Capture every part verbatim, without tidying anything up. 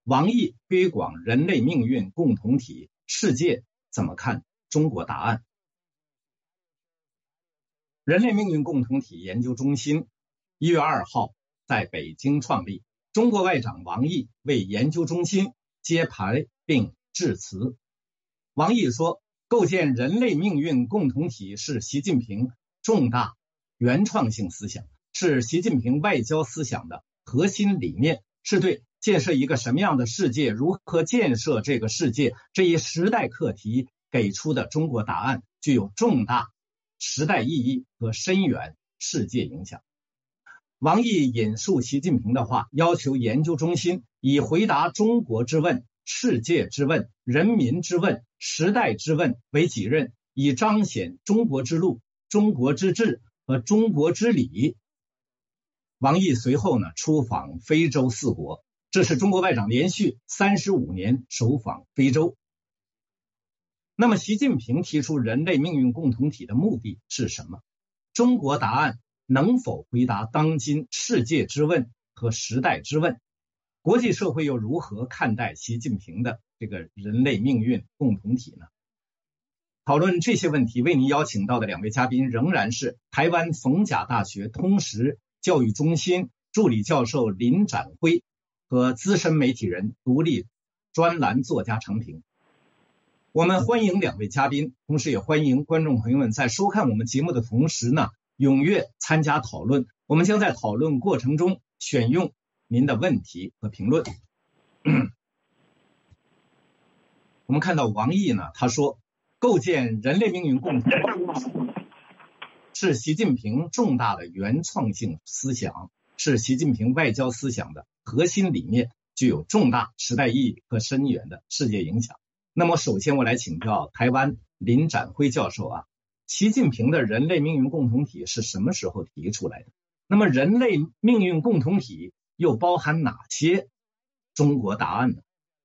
王毅推广人类命运共同体，世界怎么看中国答案？人类命运共同体研究中心一月二号在北京创立，中国外长王毅为研究中心揭牌并致辞。王毅说，构建人类命运共同体是习近平重大原创性思想，是习近平外交思想的核心理念，是对建设一个什么样的世界，如何建设这个世界这一时代课题给出的中国答案，具有重大时代意义和深远世界影响。王毅引述习近平的话，要求研究中心以回答中国之问、世界之问、人民之问、时代之问为己任，以彰显中国之路、中国之治和中国之理。王毅随后呢出访非洲四国，这是中国外长连续三十五年首访非洲。那么习近平提出人类命运共同体的目的是什么？中国答案能否回答当今世界之问和时代之问？国际社会又如何看待习近平的这个人类命运共同体呢？讨论这些问题，为您邀请到的两位嘉宾仍然是台湾逢甲大学通识教育中心助理教授林展辉和资深媒体人、独立专栏作家常平。我们欢迎两位嘉宾，同时也欢迎观众朋友们在收看我们节目的同时呢，踊跃参加讨论。我们将在讨论过程中选用您的问题和评论。我们看到王毅呢，他说，构建人类命运共同体是习近平重大的原创性思想，是习近平外交思想的核心理念，具有重大时代意义和深远的世界影响。那么首先我来请教台湾林展辉教授啊，习近平的人类命运共同体是什么时候提出来的？那么人类命运共同体又包含哪些中国答案呢？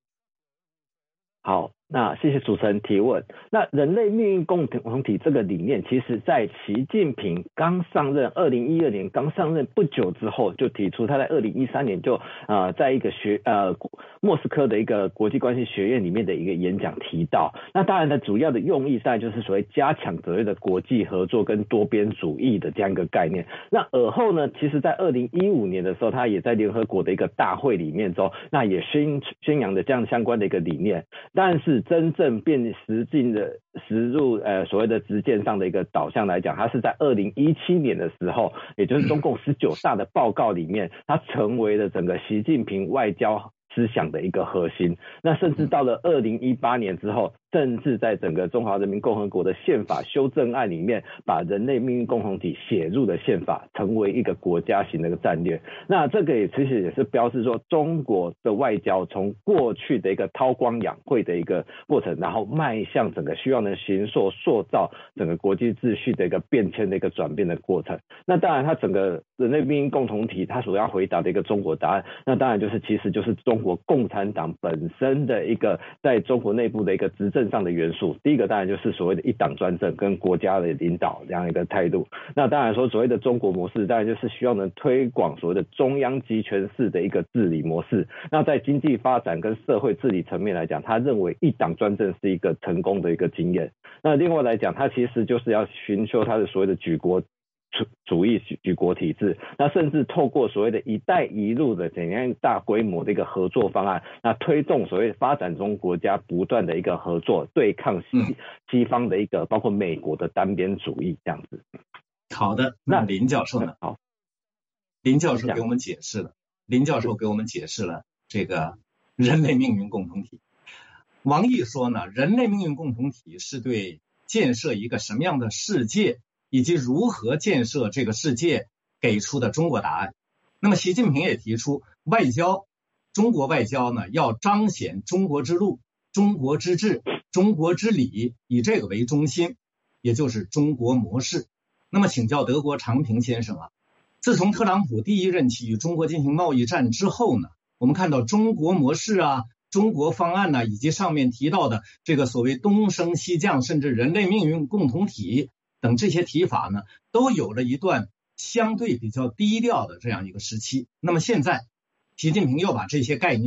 好，那谢谢主持人提问。那人类命运共同体这个理念，其实在习近平刚上任二零一二年刚上任不久之后就提出，他在二零一三年就呃在一个学呃莫斯科的一个国际关系学院里面的一个演讲提到。那当然的主要的用意在就是所谓加强所谓的国际合作跟多边主义的这样一个概念。那尔后呢，其实在二零一五年的时候，他也在联合国的一个大会里面中，那也宣宣扬的这样相关的一个理念。但是真正变实际的实入呃所谓的实践上的一个导向来讲，它是在二零一七年的时候，也就是中共十九大的报告里面，它成为了整个习近平外交思想的一个核心。那甚至到了二零一八年之后，甚至在整个中华人民共和国的宪法修正案里面，把人类命运共同体写入了宪法，成为一个国家型的一个战略。那这个也其实也是标志说，中国的外交从过去的一个韬光养晦的一个过程，然后迈向整个需要能形塑塑造整个国际秩序的一个变迁的一个转变的过程。那当然，它整个人类命运共同体，它所要回答的一个中国答案，那当然就是其实就是中国共产党本身的一个在中国内部的一个执政上的元素。第一个当然就是所谓的一党专政跟国家的领导这样一个态度。那当然说所谓的中国模式，当然就是希望能推广所谓的中央集权式的一个治理模式。那在经济发展跟社会治理层面来讲，他认为一党专政是一个成功的一个经验。那另外来讲，他其实就是要寻求他的所谓的举国主义举国体制，那甚至透过所谓的一带一路的怎样大规模的一个合作方案，那推动所谓发展中国家不断的一个合作，对抗西西方的一个包括美国的单边主义这样子。 好的，那林教授呢？ 好， 林教授给我们解释了，林教授给我们解释了这个人类命运共同体。王毅说呢，人类命运共同体是对建设一个什么样的世界以及如何建设这个世界给出的中国答案。那么习近平也提出，外交中国外交呢要彰显中国之路、中国之治、中国之理，以这个为中心，也就是中国模式。那么请教德国常平先生啊，自从特朗普第一任期与中国进行贸易战之后呢，我们看到中国模式啊、中国方案呢，以及上面提到的这个所谓东升西降，甚至人类命运共同体等这些提法呢，都有了一段相对比较低调的这样一个时期。那么现在习近平又把这些概念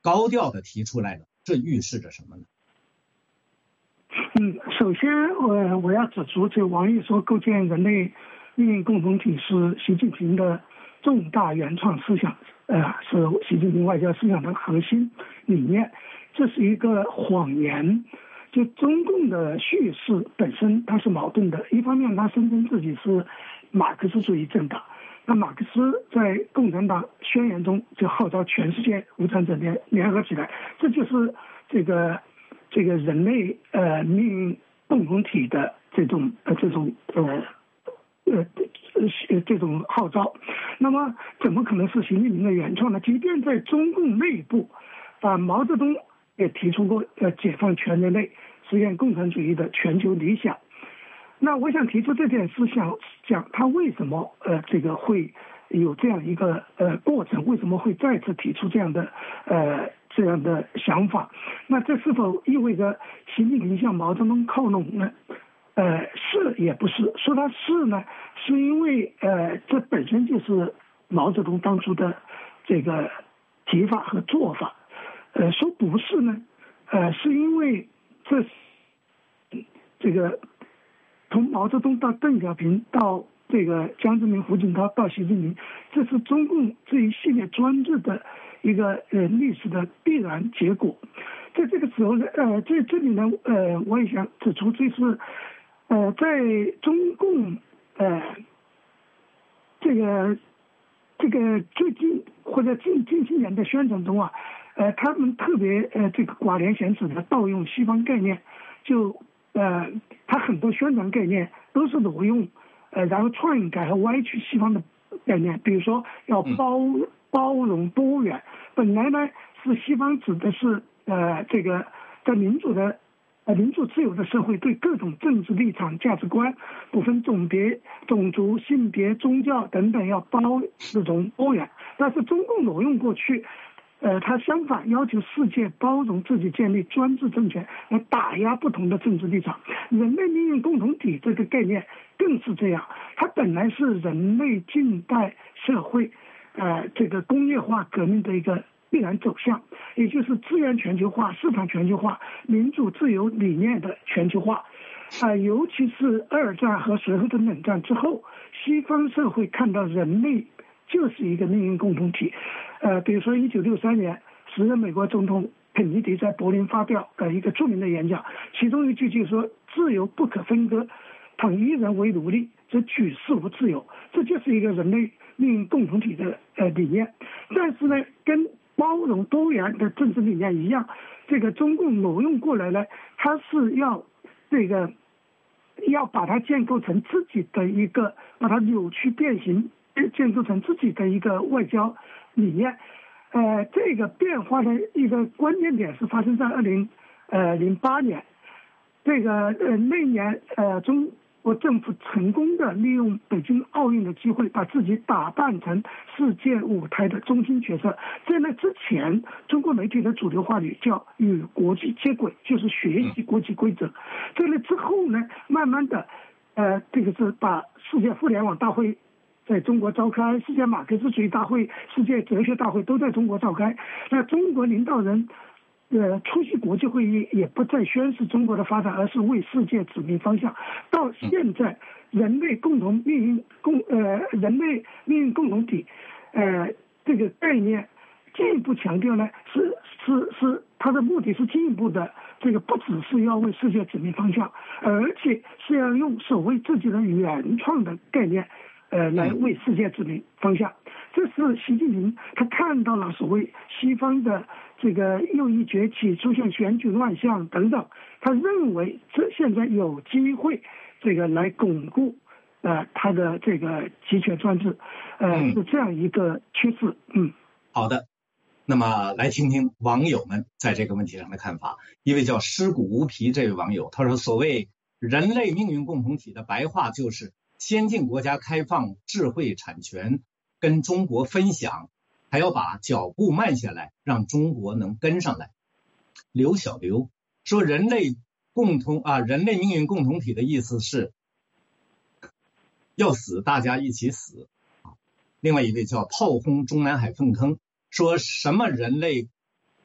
高调的提出来的，这预示着什么呢？ 嗯，首先我我要指出，这王毅说构建人类命运共同体是习近平的重大原创思想，呃，是习近平外交思想的核心理念，这是一个谎言。就中共的叙事本身它是矛盾的，一方面它声称自己是马克思主义政党，那马克思在共产党宣言中就号召全世界无产者联联合起来，这就是这个这个人类呃命运共同体的这种呃这种呃呃呃这种号召。那么怎么可能是习近平的原创呢？即便在中共内部，啊，毛泽东也提出过呃解放全人类，实现共产主义的全球理想。那我想提出这点是想讲他为什么呃这个会有这样一个呃过程，为什么会再次提出这样的呃这样的想法？那这是否意味着习近平向毛泽东靠拢呢？呃，是也不是。说他是呢，是因为呃这本身就是毛泽东当初的这个提法和做法。呃，说不是呢，呃，是因为这这个从毛泽东到邓小平到这个江泽民、胡锦涛到习近平，这是中共这一系列专制的一个呃历史的必然结果。在这个时候呢，呃，在这里呢，呃，我也想指出，这是呃在中共呃这个这个最近或者近近些年的宣传中啊。呃，他们特别呃这个寡廉鲜耻的盗用西方概念，就呃他很多宣传概念都是挪用，呃然后篡改和歪曲西方的概念，比如说要包包容多元，本来呢是西方指的是呃这个在民主的呃民主自由的社会，对各种政治立场价值观不分种别种族性别宗教等等要包容多元，但是中共挪用过去。呃，他相反要求世界包容自己，建立专制政权来打压不同的政治立场。人类命运共同体这个概念更是这样，它本来是人类近代社会，呃，这个工业化革命的一个必然走向，也就是资源全球化、市场全球化、民主自由理念的全球化。啊、呃，尤其是二战和随后的冷战之后，西方社会看到人类就是一个命运共同体。呃，比如说一九六三年，时任美国总统肯尼迪在柏林发表的一个著名的演讲，其中一句就是说：“自由不可分割，倘一人为奴隶，则举世无自由。”这就是一个人类命运共同体的呃理念。但是呢，跟包容多元的政治理念一样，这个中共挪用过来呢，它是要这个要把它建构成自己的一个，把它扭曲变形，建构成自己的一个外交理念。呃，这个变化的一个关键点是发生在二零呃零八年，这个呃那年呃中国政府成功的利用北京奥运的机会，把自己打扮成世界舞台的中心角色。在那之前，中国媒体的主流话语叫与国际接轨，就是学习国际规则。在那之后呢，慢慢的，呃，这个是把世界互联网大会在中国召开，世界马克思主义大会、世界哲学大会都在中国召开。那中国领导人呃出席国际会议，也不再宣示中国的发展，而是为世界指明方向。到现在，人类共同命运共呃人类命运共同体呃这个概念进一步强调呢，是是是它的目的是进一步的，这个不只是要为世界指明方向，而且是要用所谓自己的原创的概念。呃，来为世界指明方向，这是习近平他看到了所谓西方的这个右翼崛起，出现选举乱象等等，他认为这现在有机会这个来巩固呃他的这个集权专制，呃是这样一个趋势。嗯， 好的，那么来听听网友们在这个问题上的看法。一位叫尸骨无皮这位网友他说，所谓人类命运共同体的白话就是先进国家开放智慧产权跟中国分享，还要把脚步慢下来，让中国能跟上来。刘小刘说，人类共同啊，人类命运共同体的意思是要死大家一起死。另外一位叫炮轰中南海粪坑说，什么人类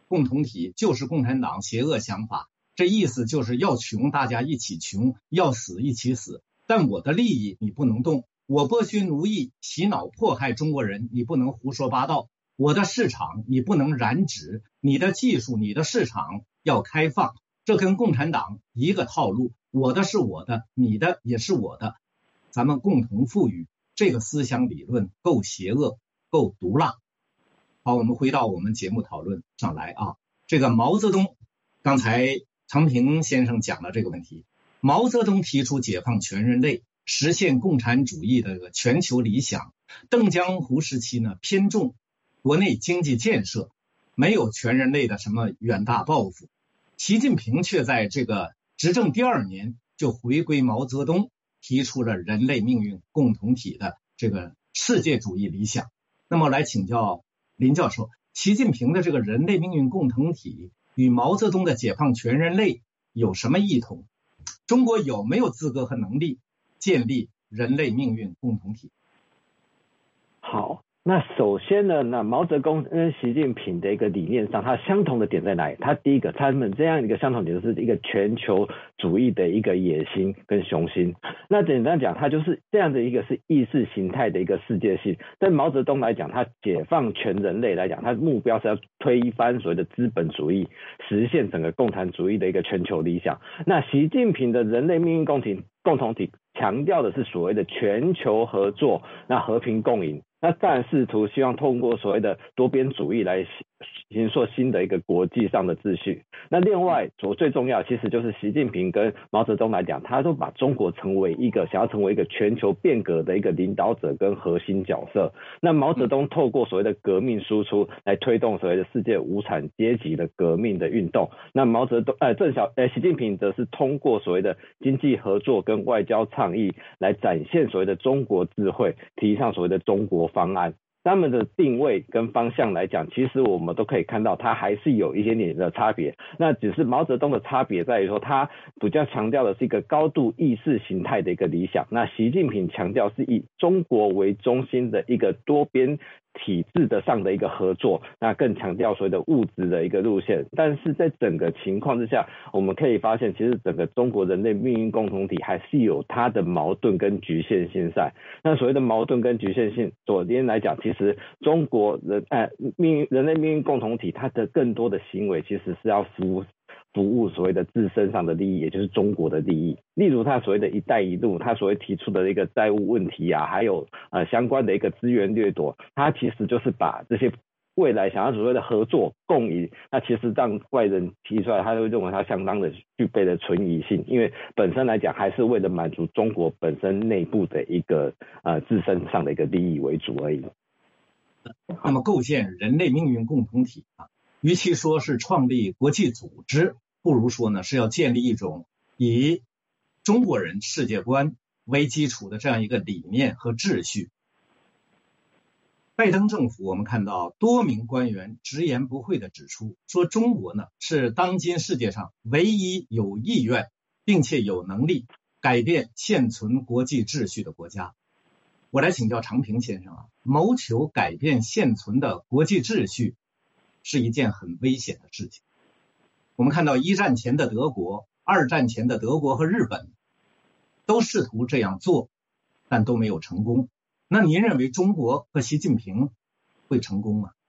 共同体就是共产党邪恶想法，这意思就是要穷大家一起穷，要死一起死，但我的利益你不能动，我剥削奴役洗脑迫害中国人你不能胡说八道，我的市场你不能染指，你的技术你的市场要开放，这跟共产党一个套路，我的是我的，你的也是我的，咱们共同富裕，这个思想理论够邪恶，够毒辣。好，我们回到我们节目讨论上来啊。这个毛泽东，刚才常平先生讲了这个问题。毛泽东提出解放全人类，实现共产主义的这个全球理想。邓江湖时期呢，偏重国内经济建设，没有全人类的什么远大抱负。习近平却在这个执政第二年就回归毛泽东，提出了人类命运共同体的这个世界主义理想。那么来请教林教授，习近平的这个人类命运共同体与毛泽东的解放全人类有什么异同？中国有没有资格和能力建立人类命运共同体？ 好，那首先呢，那毛泽东跟习近平的一个理念上，它相同的点在哪里？它第一个，他们这样一个相同点就是一个全球主义的一个野心跟雄心。那简单讲，它就是这样的一个是意识形态的一个世界性。在毛泽东来讲，他解放全人类来讲，他的目标是要推翻所谓的资本主义，实现整个共产主义的一个全球理想。那习近平的人类命运共同体共同体强调的是所谓的全球合作，那和平共赢。那当然试图希望通过所谓的多边主义来形塑新的一个国际上的秩序。那另外所最重要其实就是习近平跟毛泽东来讲，他都把中国成为一个想要成为一个全球变革的一个领导者跟核心角色。那毛泽东透过所谓的革命输出来推动所谓的世界无产阶级的革命的运动。那毛泽东呃郑小呃习近平则是通过所谓的经济合作跟外交倡议来展现所谓的中国智慧，提倡所谓的中国方案。他们的定位跟方向来讲，其实我们都可以看到它还是有一些点的差别。那只是毛泽东的差别在于说，他比较强调的是一个高度意识形态的一个理想，那习近平强调是以中国为中心的一个多边体制的上的一个合作，那更强调所谓的物质的一个路线。但是在整个情况之下，我们可以发现其实整个中国人类命运共同体还是有它的矛盾跟局限性在。那所谓的矛盾跟局限性，左边来讲，其实中国人呃命运人类命运共同体它的更多的行为其实是要服务服务所谓的自身上的利益，也就是中国的利益。例如他所谓的一带一路，他所谓提出的一个债务问题啊，还有呃相关的一个资源掠夺，他其实就是把这些未来想要所谓的合作共赢，那其实让外人提出来，他会认为他相当的具备了存疑性，因为本身来讲还是为了满足中国本身内部的一个呃自身上的一个利益为主而已。 那么构建人类命运共同体啊，与其说是创立国际组织，不如说呢是要建立一种以中国人世界观为基础的这样一个理念和秩序。拜登政府我们看到多名官员直言不讳地指出，说中国呢是当今世界上唯一有意愿并且有能力改变现存国际秩序的国家。我来请教常平先生啊，谋求改变现存的国际秩序是一件很危险的事情。我们看到一战前的德国、二战前的德国和日本都试图这样做，但都没有成功。那您认为中国和习近平会成功吗？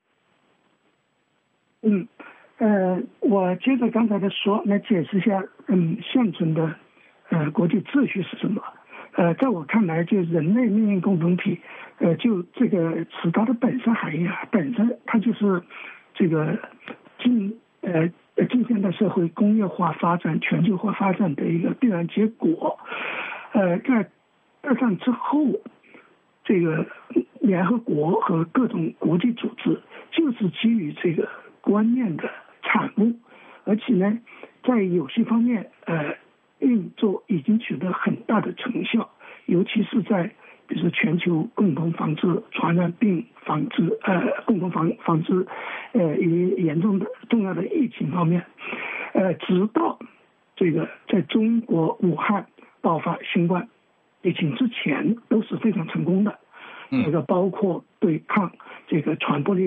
嗯，呃，我接着刚才的说来解释一下，嗯，现存的呃国际秩序是什么？呃，在我看来，就人类命运共同体，呃，就这个词它的本身含义啊，本身它就是这个近呃近现代社会工业化发展、全球化发展的一个必然结果。呃，在二战之后，这个联合国和各种国际组织就是基于这个观念的产物，而且呢，在有些方面呃运作已经取得很大的成效，尤其是在比如说全球共同防治传染病防治呃共同防防治呃与严重的重要的疫情方面，呃直到这个在中国武汉爆发新冠疫情之前都是非常成功的。这个包括对抗这个传播力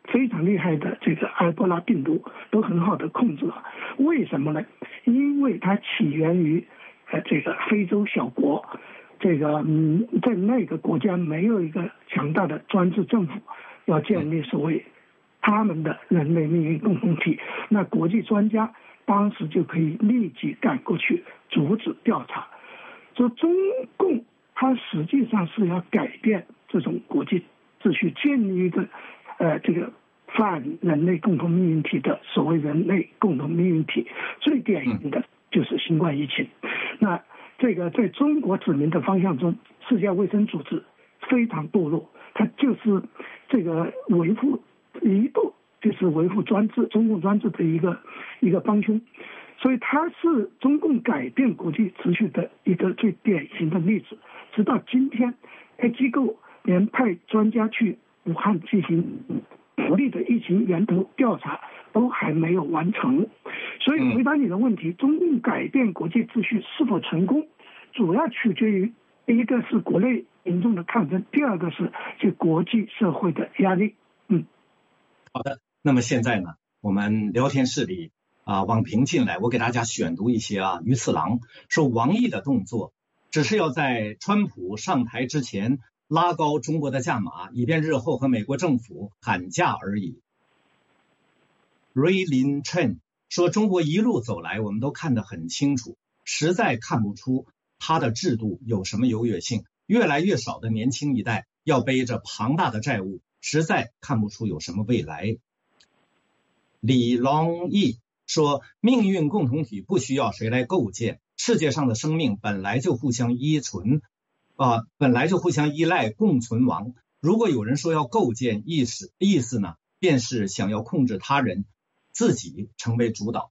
非常厉害的这个埃博拉病毒都很好的控制了。为什么呢？因为它起源于呃这个非洲小国，这个嗯在那个国家没有一个强大的专制政府，要建立所谓他们的人类命运共同体，那国际专家当时就可以立即赶过去阻止调查。说中共它实际上是要改变这种国际秩序，建立一个呃这个反人类共同命运体的所谓人类共同命运体，最典型的就是新冠疫情。那这个在中国指明的方向中，世界卫生组织非常堕落，它就是这个维护一度就是维护专制中共专制的一个一个帮凶，所以它是中共改变国际秩序的一个最典型的例子。直到今天，该机构连派专家去武汉进行独立的疫情源头调查都还没有完成。所以回答你的问题，中共改变国际秩序是否成功，主要取决于一个是国内民众的抗争，第二个是这国际社会的压力。嗯， 好的。那么现在呢，我们聊天室里啊，网评进来，我给大家选读一些啊。于次郎说，王毅的动作只是要在川普上台之前拉高中国的价码，以便日后和美国政府喊价而已。瑞林陈说，中国一路走来，我们都看得很清楚，实在看不出它的制度有什么优越性。越来越少的年轻一代要背着庞大的债务，实在看不出有什么未来。李龙义说，命运共同体不需要谁来构建，世界上的生命本来就互相依存啊、呃，本来就互相依赖共存亡。如果有人说要构建意识，意思呢，便是想要控制他人，自己成为主导。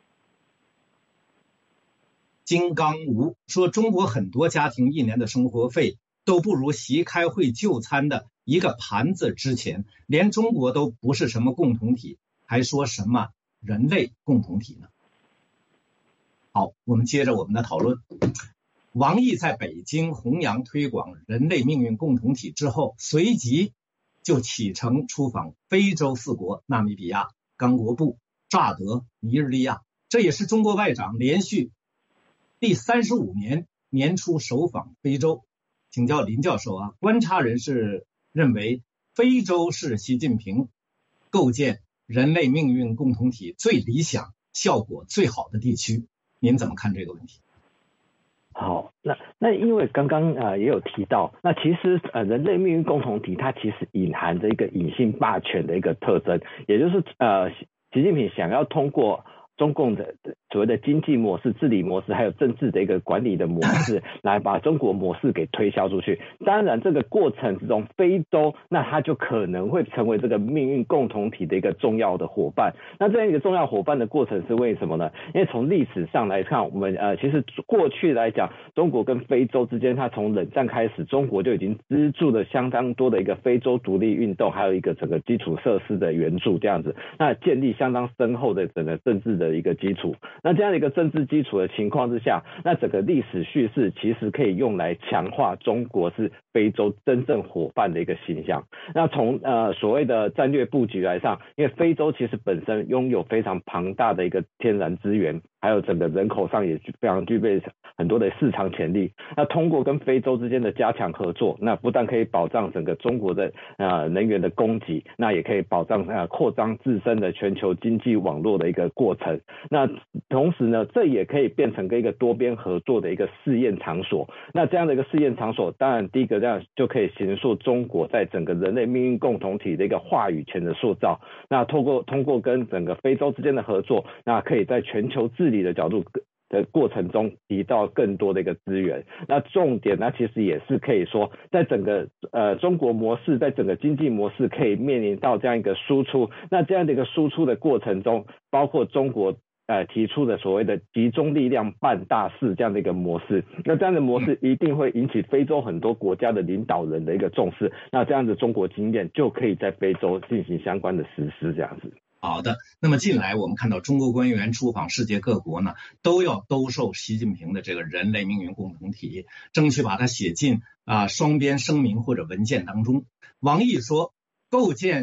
金刚吴说，中国很多家庭一年的生活费都不如席开会就餐的一个盘子值钱，连中国都不是什么共同体，还说什么人类共同体呢？好，我们接着我们的讨论。王毅在北京弘扬推广人类命运共同体之后，随即就启程出访非洲四国纳米比亚、刚果布、乍得、尼日利亚，这也是中国外长连续第三十五年年初首访非洲。请教林教授啊，观察人士认为非洲是习近平构建人类命运共同体最理想、效果最好的地区，您怎么看这个问题？ 好，那那因为刚刚呃也有提到，那其实呃人类命运共同体它其实隐含着一个隐性霸权的一个特征，也就是呃习近平想要通过中共的所谓的经济模式、治理模式，还有政治的一个管理的模式，来把中国模式给推销出去。当然，这个过程之中，非洲那它就可能会成为这个命运共同体的一个重要的伙伴。那这样一个重要伙伴的过程是为什么呢？因为从历史上来看，我们呃其实过去来讲，中国跟非洲之间，它从冷战开始，中国就已经资助了相当多的一个非洲独立运动，还有一个整个基础设施的援助，这样子，那建立相当深厚的整个政治的一个基础。那这样的一个政治基础的情况之下，那整个历史叙事其实可以用来强化中国是非洲真正伙伴的一个形象。那从呃所谓的战略布局来上，因为非洲其实本身拥有非常庞大的一个天然资源，还有整个人口上也非常具备很多的市场潜力。那通过跟非洲之间的加强合作，那不但可以保障整个中国的呃能源的供给，那也可以保障呃扩张自身的全球经济网络的一个过程。那同时呢，这也可以变成一个多边合作的一个试验场所。那这样的一个试验场所，当然第一个这样就可以形塑中国在整个人类命运共同体的一个话语权的塑造。那透过通过跟整个非洲之间的合作，那可以在全球治理的角度的过程中提到更多的一个资源。那重点呢，其实也是可以说，在整个呃中国模式，在整个经济模式可以面临到这样一个输出。那这样的一个输出的过程中，包括中国呃提出的所谓的集中力量办大事这样的一个模式，那这样的模式一定会引起非洲很多国家的领导人的一个重视。那这样子中国经验就可以在非洲进行相关的实施，这样子。 好的，那么近来我们看到中国官员出访世界各国呢，都要兜售习近平的这个人类命运共同体，争取把它写进啊双边声明或者文件当中。王毅说，构建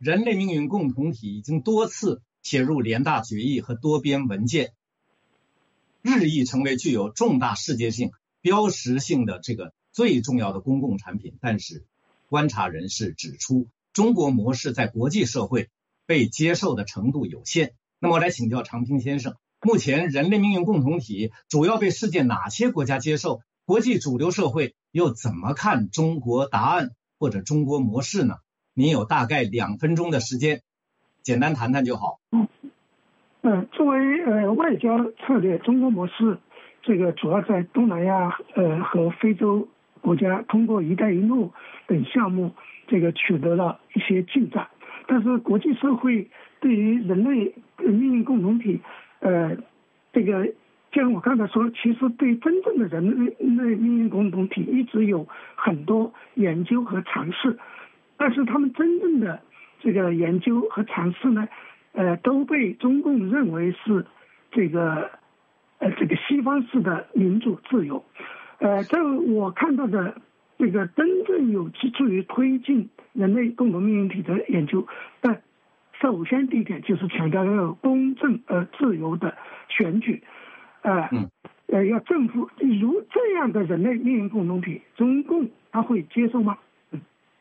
人类命运共同体已经多次写入联大决议和多边文件，日益成为具有重大世界性、标识性的这个最重要的公共产品。但是，观察人士指出，中国模式在国际社会被接受的程度有限。那么，我来请教常平先生，目前人类命运共同体主要被世界哪些国家接受？国际主流社会又怎么看中国答案或者中国模式呢？您有大概两分钟的时间，简单谈谈就好。 嗯，呃，作为呃外交策略，中国模式这个主要在东南亚呃和非洲国家通过“一带一路”等项目，这个取得了一些进展。但是国际社会对于人类命运共同体，呃，这个像我刚才说，其实对真正的人类命运共同体一直有很多研究和尝试，但是他们真正的这个研究和尝试呢，呃，都被中共认为是这个呃这个西方式的民主自由。呃，这我看到的这个真正有基础于推进人类共同命运体的研究，但首先第一点就是强调要有公正而自由的选举，呃，呃，要政府如这样的人类命运共同体，中共他会接受吗？嗯，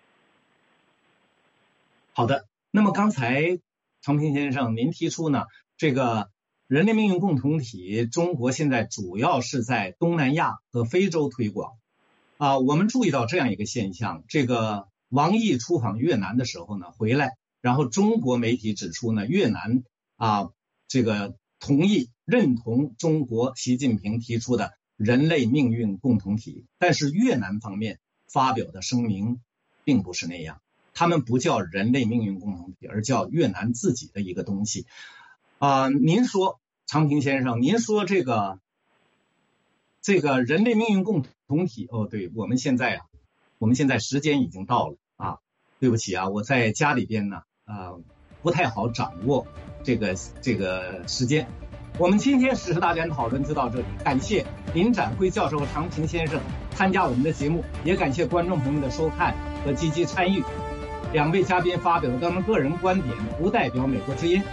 好的。那么刚才常平先生您提出呢，这个人类命运共同体，中国现在主要是在东南亚和非洲推广。啊，我们注意到这样一个现象，这个王毅出访越南的时候呢，回来，然后中国媒体指出呢，越南啊，这个同意认同中国习近平提出的人类命运共同体，但是越南方面发表的声明并不是那样，他们不叫人类命运共同体，而叫越南自己的一个东西。啊，您说常平先生，您说这个这个人类命运共同体，哦，对，我们现在啊，我们现在时间已经到了啊，对不起啊，我在家里边呢，啊，不太好掌握这个这个时间。我们今天时事大家讨论就到这里，感谢林展辉教授和常平先生参加我们的节目，也感谢观众朋友的收看和积极参与。两位嘉宾发表的他们个人观点，不代表美国之音。